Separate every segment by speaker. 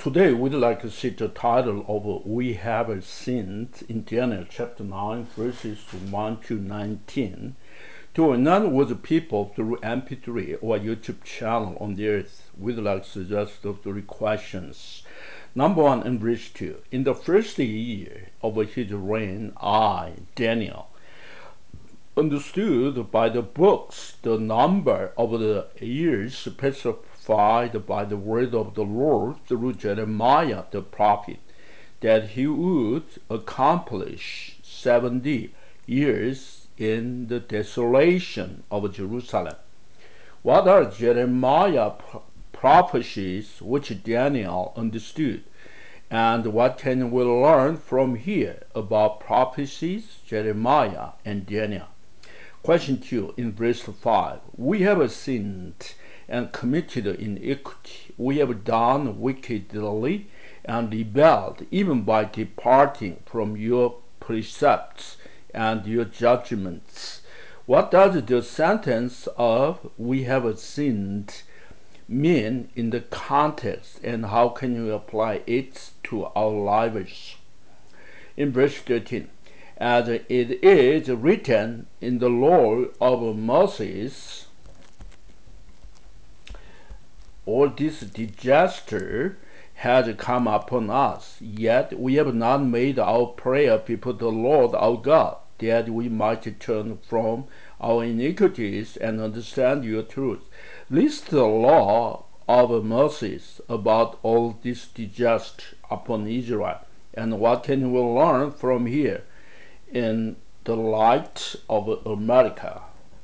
Speaker 1: Today, we'd like to see the title of We Have Sinned in Daniel chapter 9, verses 1 to 19. To none was people through MP3 or YouTube channel on the earth, we'd like to suggest the three questions. Number 1 and verse 2. In the first year of his reign, I, Daniel, understood by the books the number of the years specified by the word of the Lord through Jeremiah the prophet, that he would accomplish 70 years in the desolation of Jerusalem. What are Jeremiah prophecies which Daniel understood? And what can we learn from here about prophecies, Jeremiah and Daniel? Question 2 in verse 5. We have sinned and committed iniquity. We have done wickedly and rebelled, even by departing from your precepts and your judgments. What does the sentence of we have sinned mean in the context, and how can we apply it to our lives? In verse 13, as it is written in the law of Moses, all this disaster has come upon us, yet we have not made our prayer before the Lord our God, that we might turn from our iniquities and understand your truth. List the law of Moses about all this disaster upon Israel, and what can we learn from here in the light of America?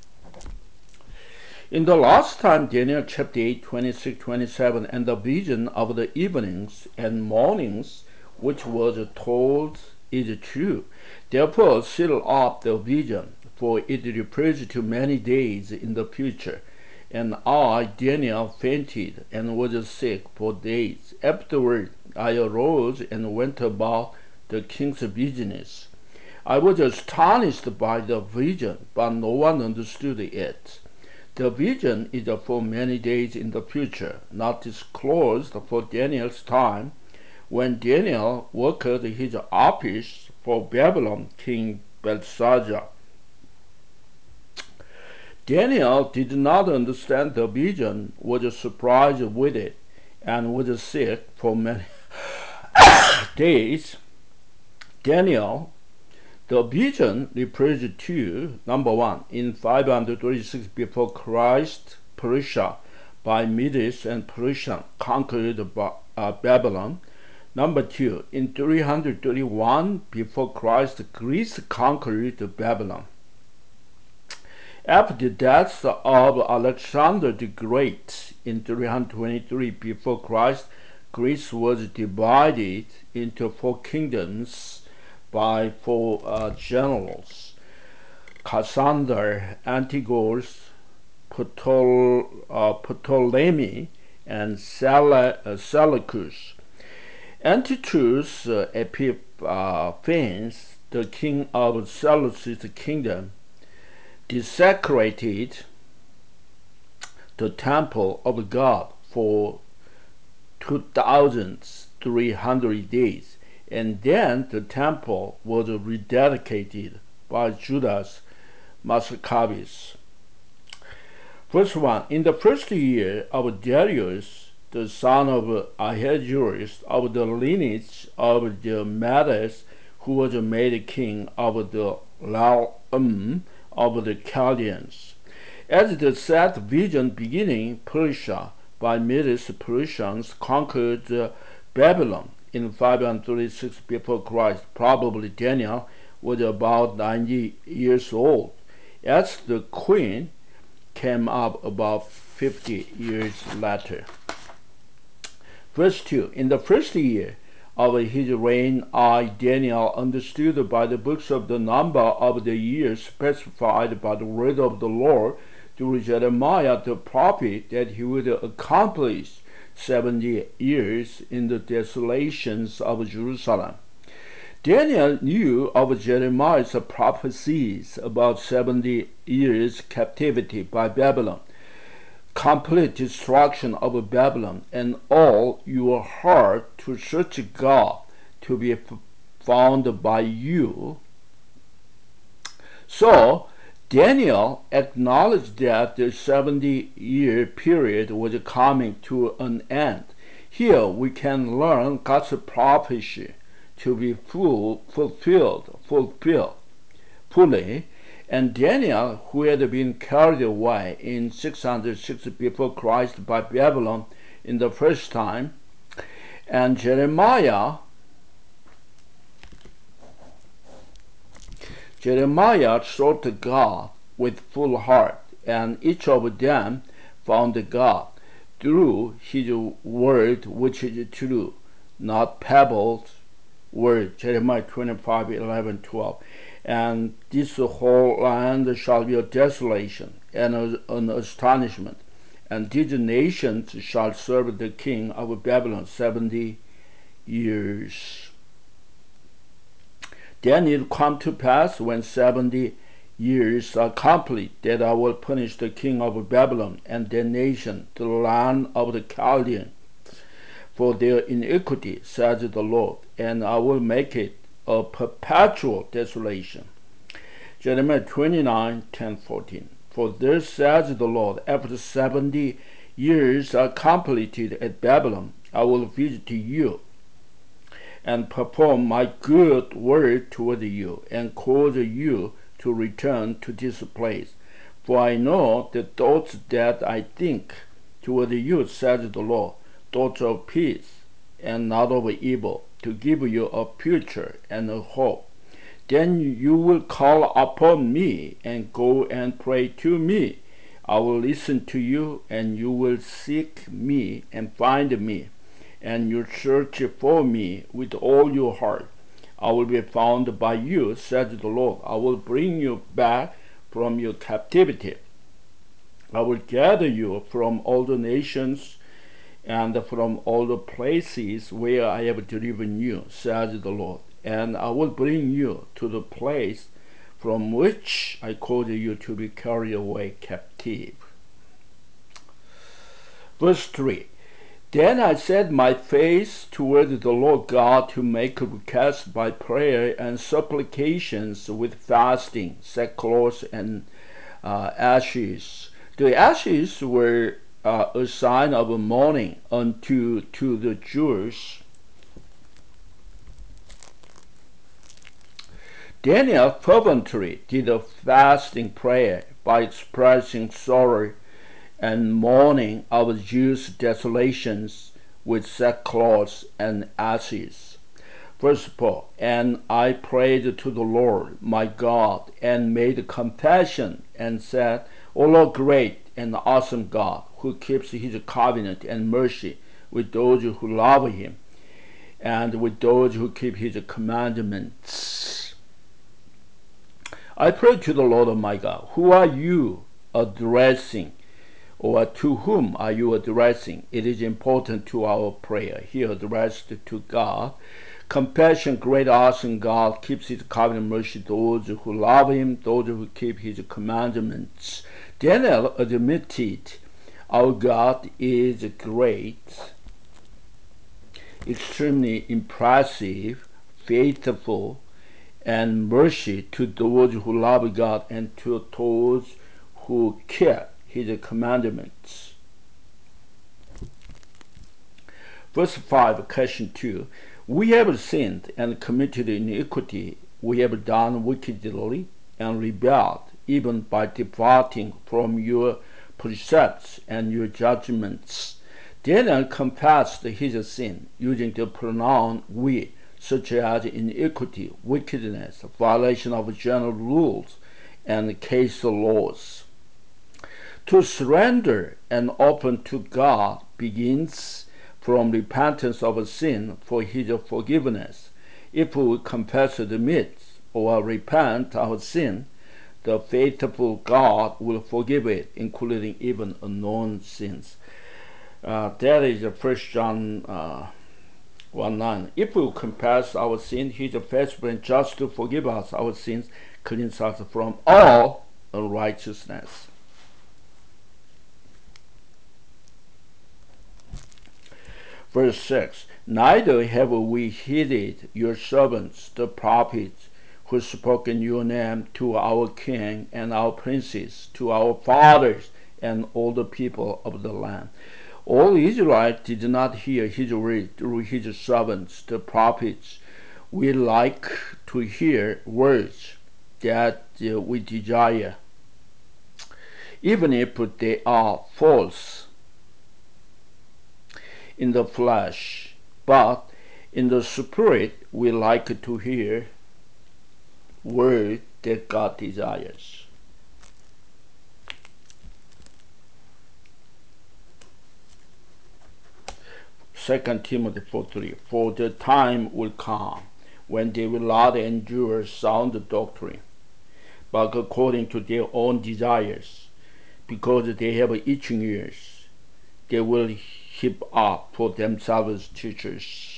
Speaker 1: In the last time, Daniel chapter 8, 26, 27, and the vision of the evenings and mornings which was told is true. Therefore, seal up the vision, for it refers to many days in the future. And I, Daniel, fainted and was sick for days. Afterward, I arose and went about the king's business. I was astonished by the vision, but no one understood it. The vision is for many days in the future, not disclosed for Daniel's time, when Daniel worked his office for Babylon King Belshazzar. Daniel did not understand the vision, was surprised with it, and was sick for many days. Daniel, the vision refers to, number 1, in 536 before Christ, Persia by Medes and Persia conquered Babylon. Number 2, in 331 before Christ, Greece conquered Babylon. After the death of Alexander the Great in 323 before Christ, Greece was divided into 4 kingdoms by 4 generals: Cassander, Antigonus, Ptolemy, and Seleucus. Antiochus Epiphanes, the king of Seleucus' kingdom, desecrated the temple of God for 2,300 days, and then the temple was rededicated by Judas Maccabeus. Verse 1. In the first year of Darius, the son of Ahasuerus, of the lineage of the Medes, who was made king of the realm of the Chaldeans. As the set vision beginning, Persia by Medes Persians conquered Babylon in 536 before Christ. Probably Daniel was about 90 years old, as the queen came up about 50 years later. Verse 2. In the first year of his reign, I, Daniel, understood by the books of the number of the years specified by the word of the Lord through Jeremiah the prophet, that he would accomplish 70 years in the desolations of Jerusalem. Daniel knew of Jeremiah's prophecies about 70 years captivity by Babylon. complete destruction of Babylon, and all your heart to search God to be found by you. So Daniel acknowledged that the 70-year period was coming to an end. Here we can learn God's prophecy to be fulfilled fully. And Daniel, who had been carried away in 660 before Christ by Babylon in the first time, and Jeremiah sought God with full heart, and each of them found God through his word, which is true, not pebbled word. Jeremiah 25:11-12. And this whole land shall be a desolation and an astonishment, and these nations shall serve the king of Babylon 70 years. Then it come to pass, when 70 years are complete, that I will punish the king of Babylon and their nation, the land of the Chaldeans, for their iniquity, says the Lord, and I will make it a perpetual desolation. Jeremiah 29:10-14. For thus says the Lord, after 70 years are completed at Babylon, I will visit you and perform my good word toward you, and cause you to return to this place. For I know the thoughts that I think toward you, says the Lord, thoughts of peace and not of evil, to give you a future and a hope. Then you will call upon me and go and pray to me. I will listen to you, and you will seek me and find me, and you search for me with all your heart. I will be found by you, says the Lord. I will bring you back from your captivity. I will gather you from all the nations and from all the places where I have driven you, says the Lord, and I will bring you to the place from which I caused you to be carried away captive. Verse 3. Then I set my face toward the Lord God to make a request by prayer and supplications with fasting, sackcloth, and ashes. The ashes were a sign of mourning unto the Jews. Daniel fervently did a fasting prayer by expressing sorrow and mourning of Jews' desolations with sackcloth and ashes. Verse 4. And I prayed to the Lord my God, and made confession, and said, O Lord, great and awesome God, who keeps his covenant and mercy with those who love him, and with those who keep his commandments. I prayed to the Lord my God, who are you addressing, or to whom are you addressing? It is important to our prayer here addressed to God. Compassion, great, awesome God keeps his covenant mercy those who love him, those who keep his commandments. Daniel admitted, our God is great, extremely impressive, faithful, and mercy to those who love God and to those who keep his commandments. Verse 5, question 2. We have sinned and committed iniquity. We have done wickedly and rebelled, even by departing from your precepts and your judgments. Daniel confessed his sin using the pronoun we, such as iniquity, wickedness, violation of general rules, and case laws. To surrender and open to God begins from repentance of sin for his forgiveness. If we confess, admit, or repent our sin, the faithful God will forgive it, including even unknown sins. That is 1 John 1:9. If we confess our sin, he is faithful and just to forgive us our sins, cleanse us from all unrighteousness. Verse 6, neither have we heeded your servants, the prophets, who spoke in your name to our king and our princes, to our fathers, and all the people of the land. All Israel did not hear his word through his servants, the prophets. We like to hear words that we desire, even if they are false in the flesh, but in the spirit we like to hear word that God desires. Second Timothy 4:3. For the time will come when they will not endure sound doctrine, but according to their own desires, because they have itching ears, they will heap up for themselves teachers.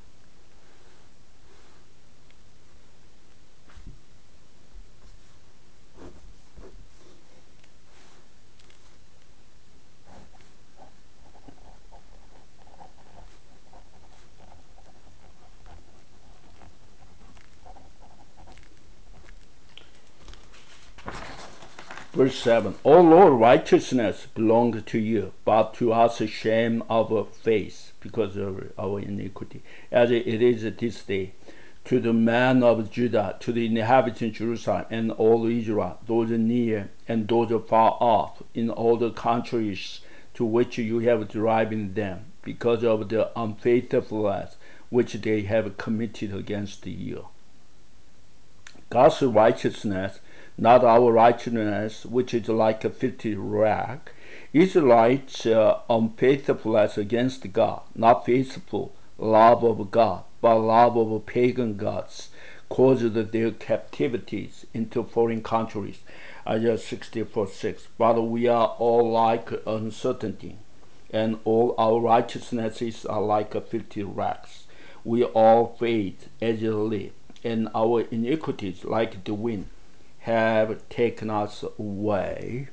Speaker 1: Verse 7, O Lord, righteousness belongs to you, but to us shame of face because of our iniquity, as it is this day. To the men of Judah, to the inhabitants of Jerusalem, and all Israel, those near and those far off, in all the countries to which you have driven them, because of the unfaithfulness which they have committed against you. God's righteousness, not our righteousness, which is like a filthy rag. Israelites' unfaithfulness against God, not faithful love of God, but love of pagan gods, caused their captivities into foreign countries. Isaiah 64:6. But we are all like uncertainty, and all our righteousnesses are like a filthy rags. We all fade as a leaf, and our iniquities, like the wind, have taken us away.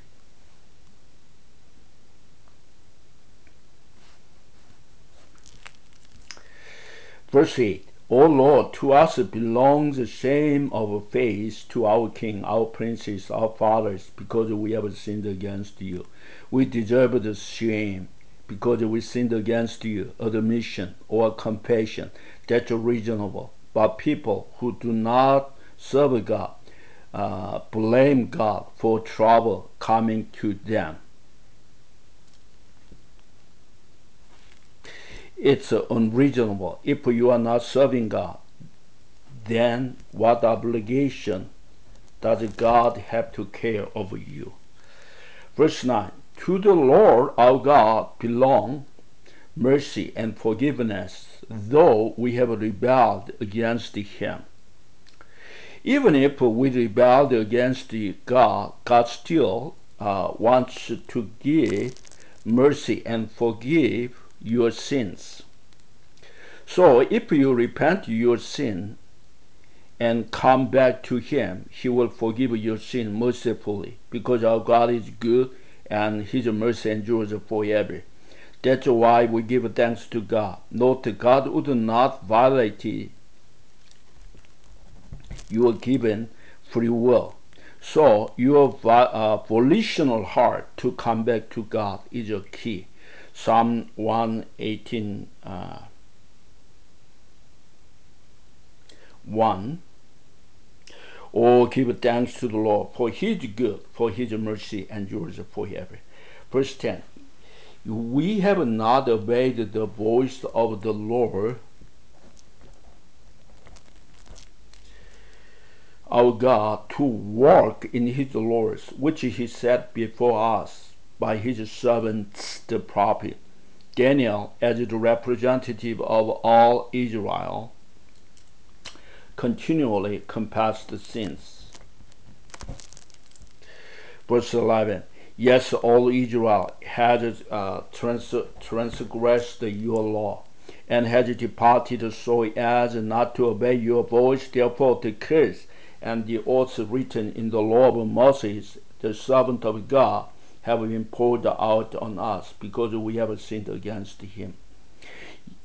Speaker 1: Verse 8, O Lord, to us belongs the shame of face, to our king, our princes, our fathers, because we have sinned against you. We deserve the shame because we sinned against you. Admission or compassion, that's reasonable. But people who do not serve God blame God for trouble coming to them. It's unreasonable. If you are not serving God, then what obligation does God have to care over you? Verse 9, to the Lord our God belong mercy and forgiveness, though we have rebelled against him. Even if we rebelled against God, God still wants to give mercy and forgive your sins. So if you repent your sin and come back to him, he will forgive your sin mercifully, because our God is good and his mercy endures forever. That's why we give thanks to God. Note, God would not violate your given free will. So your volitional heart to come back to God is a key. Psalm 118, 1. Oh, give thanks to the Lord, for he is good, for his mercy endures forever. Verse 10. We have not obeyed the voice of the Lord our God to work in his laws, which he set before us by his servants the prophet. Daniel, as the representative of all Israel, continually confessed sins. Verse 11. Yes, all Israel has transgressed your law, and has departed so as not to obey your voice. Therefore the curse and the oaths written in the law of Moses, the servant of God, have been poured out on us, because we have sinned against him.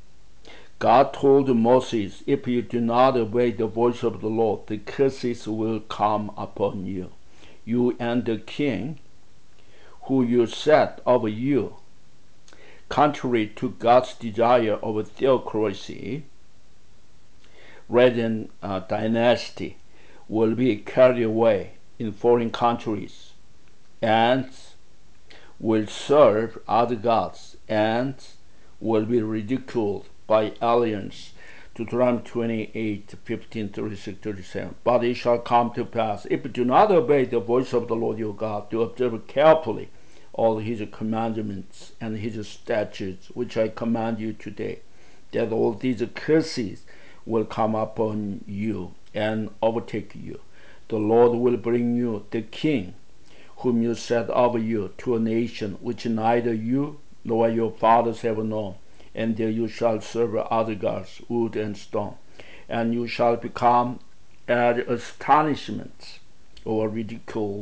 Speaker 1: God told Moses, if you do not obey the voice of the Lord, the curses will come upon you. You and the king who you set over you, contrary to God's desire of theocracy rather than dynasty, will be carried away in foreign countries and will serve other gods and will be ridiculed by aliens. Deuteronomy 28, 15, 36, 37. But it shall come to pass, if you do not obey the voice of the Lord your God, to observe carefully all his commandments and his statutes, which I command you today, that all these curses will come upon you and overtake you. The Lord will bring you the king whom you set over you to a nation which neither you nor your fathers have known, and there you shall serve other gods, wood and stone, and you shall become an astonishment or ridiculed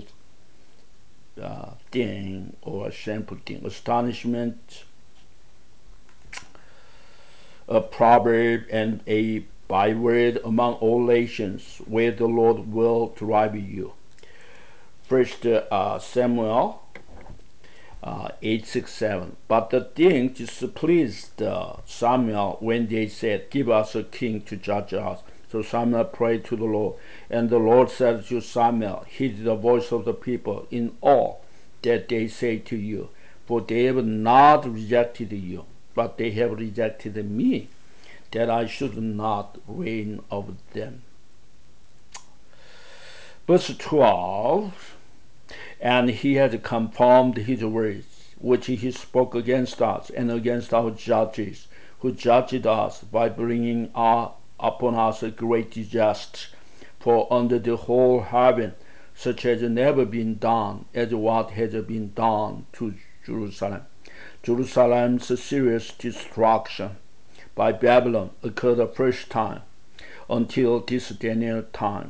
Speaker 1: thing or shameful thing. Astonishment, a proverb and a byword among all nations, where the Lord will drive you. First Samuel 8:6-7. But the thing displeased Samuel when they said, give us a king to judge us. So Samuel prayed to the Lord, and the Lord said to Samuel, heed the voice of the people in all that they say to you, for they have not rejected you, but they have rejected me, that I should not reign over them. Verse 12. And he had confirmed his words, which he spoke against us and against our judges, who judged us by bringing upon us a great disaster. For under the whole heaven such has never been done as what has been done to Jerusalem. Jerusalem's serious destruction by Babylon occurred the first time until this Daniel time.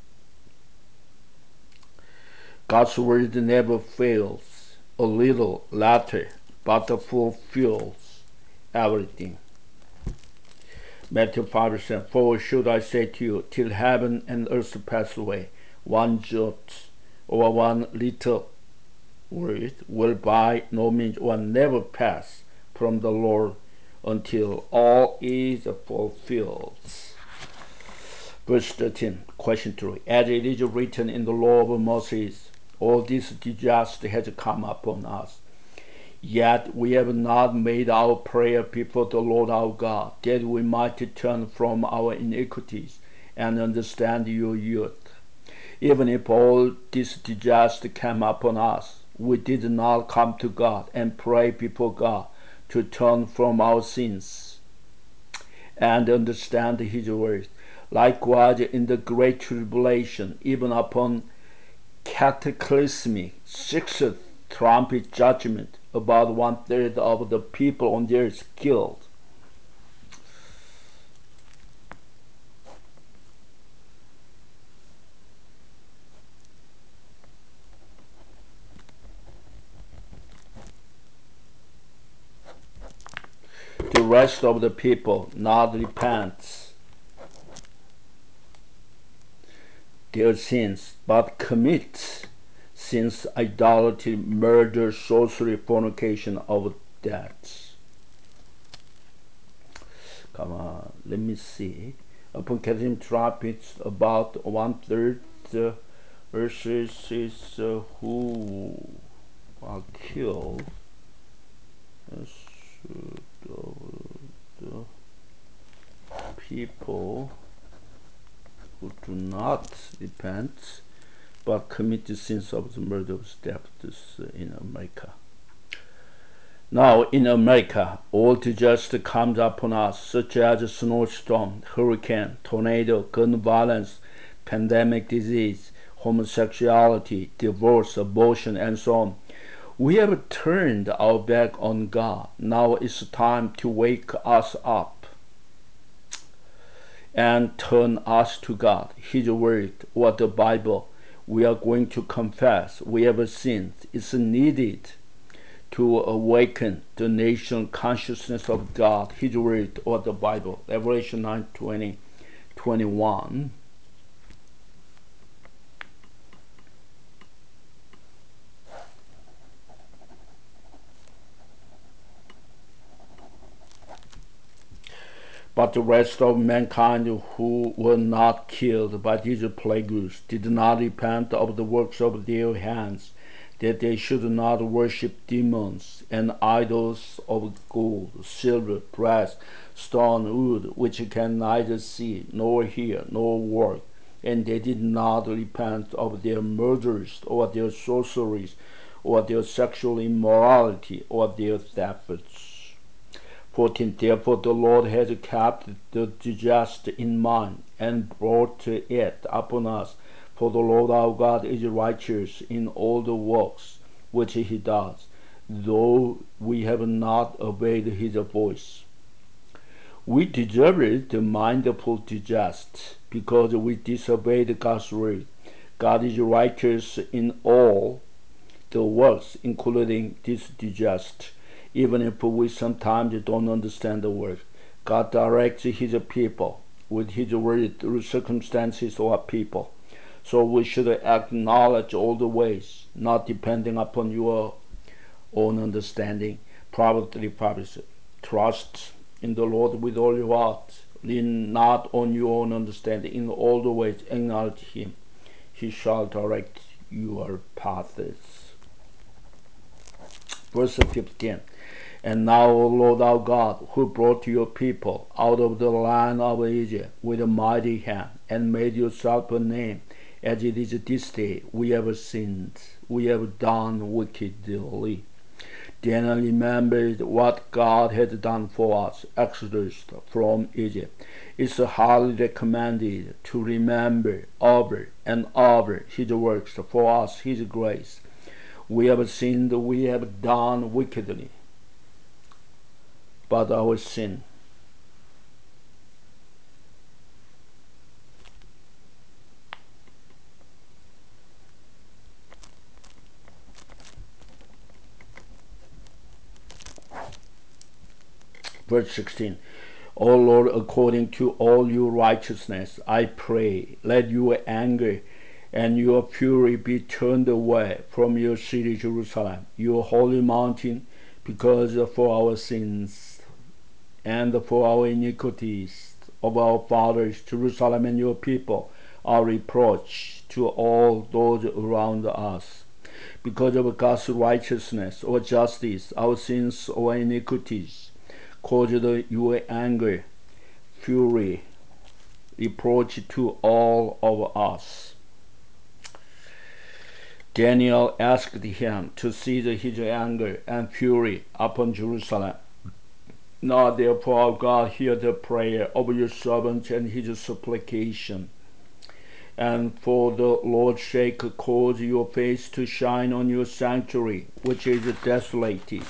Speaker 1: God's word never fails, a little later, but fulfills everything. Matthew 5:7. For should I say to you, till heaven and earth pass away, one jot or one little word will by no means or never pass from the Lord until all is fulfilled. Verse 13, question 3. As it is written in the law of Moses, all this disaster has come upon us. Yet we have not made our prayer before the Lord our God, that we might turn from our iniquities and understand your youth. Even if all this disaster came upon us, we did not come to God and pray before God to turn from our sins and understand his word. Likewise, in the great tribulation, even upon cataclysmic sixth trumpet judgment, about 1/3 of the people on the earth killed. The rest of the people not repent their sins, but commit sins, idolatry, murder, sorcery, fornication, of death. Come on, let me see. Upon catching trumpets, about 1/3 verses is who are killed. The people who do not repent but commit the sins of the murder of theft in America. Now in America, all disaster comes upon us, such as a snowstorm, hurricane, tornado, gun violence, pandemic disease, homosexuality, divorce, abortion, and so on. We have turned our back on God. Now it's time to wake us up and turn us to God, his word, or the Bible. We are going to confess we have sinned. It's needed to awaken the nation consciousness of God, His Word, or the Bible. Revelation 9:20, 21. But the rest of mankind who were not killed by these plagues did not repent of the works of their hands, that they should not worship demons and idols of gold, silver, brass, stone, wood, which can neither see, nor hear, nor work. And they did not repent of their murders, or their sorceries, or their sexual immorality, or their thefts. 14. Therefore the Lord has kept the just in mind, and brought it upon us. For the Lord our God is righteous in all the works which he does, though we have not obeyed his voice. We deserve the mindful just, because we disobeyed God's word. God is righteous in all the works, including this just. Even if we sometimes don't understand the word, God directs his people with his word through circumstances or people. So we should acknowledge all the ways, not depending upon your own understanding. Proverbs 3:5. Trust in the Lord with all your heart. Lean not on your own understanding. In all the ways acknowledge him. He shall direct your paths. Verse 15. And now, O Lord our God, who brought your people out of the land of Egypt with a mighty hand, and made yourself a name, as it is this day, we have sinned, we have done wickedly. Then I remembered what God had done for us, exodus from Egypt. It's highly recommended to remember over and over his works for us, his grace. We have sinned, we have done wickedly. But our sin. Verse 16. O Lord, according to all your righteousness, I pray, let your anger and your fury be turned away from your city Jerusalem, your holy mountain, because for our sins and for our iniquities of our fathers, Jerusalem and your people, are reproach to all those around us. Because of God's righteousness or justice, our sins or iniquities caused your anger, fury, reproach to all of us. Daniel asked him to cease his anger and fury upon Jerusalem. Now therefore, O God, hear the prayer of your servant and his supplication. And for the Lord's sake, cause your face to shine on your sanctuary, which is desolated.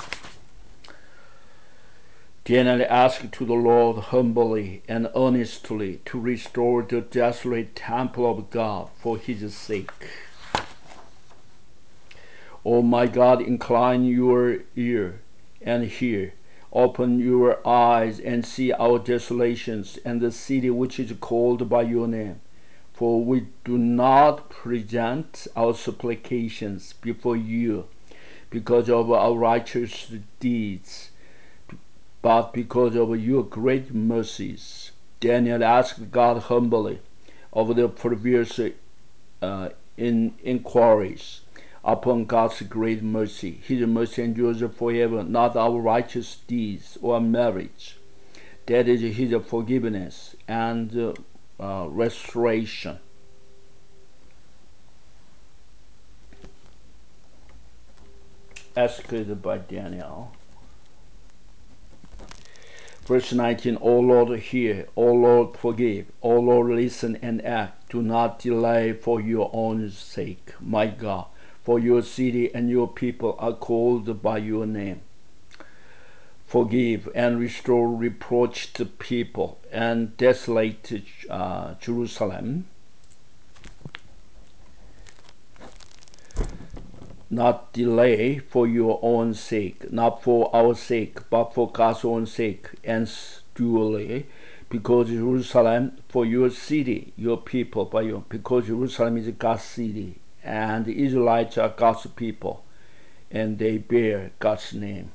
Speaker 1: Daniel asked to the Lord humbly and earnestly to restore the desolate temple of God for his sake. O my God, incline your ear and hear. Open your eyes and see our desolations and the city which is called by your name. For we do not present our supplications before you because of our righteous deeds, but because of your great mercies. Daniel asked God humbly of the previous inquiries upon God's great mercy. His mercy endures forever, not our righteous deeds or merits. That is his forgiveness and restoration. Asked by Daniel. Verse 19, O Lord, hear, O Lord, forgive, O Lord, listen and act. Do not delay for your own sake, my God, for your city and your people are called by your name. Forgive and restore reproached people and desolate Jerusalem. not delay for your own sake, not for our sake, but for God's own sake, and duly, because Jerusalem for your city, your people, because Jerusalem is God's city, and the Israelites are God's people, and they bear God's name.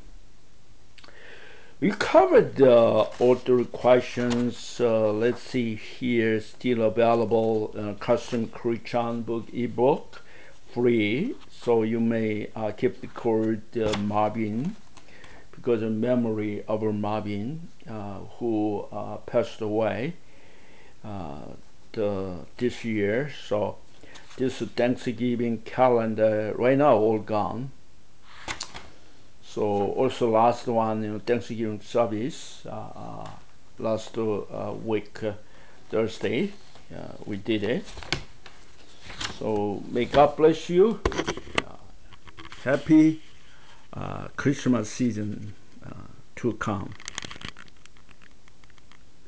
Speaker 1: We covered all the questions. Let's see here, still available Custom Christian book ebook, free. So you may keep the code Marvin, because in memory of Marvin, who passed away this year. So this Thanksgiving calendar right now all gone. So also last one, Thanksgiving service last week Thursday, we did it. So may God bless you. Happy Christmas season to come.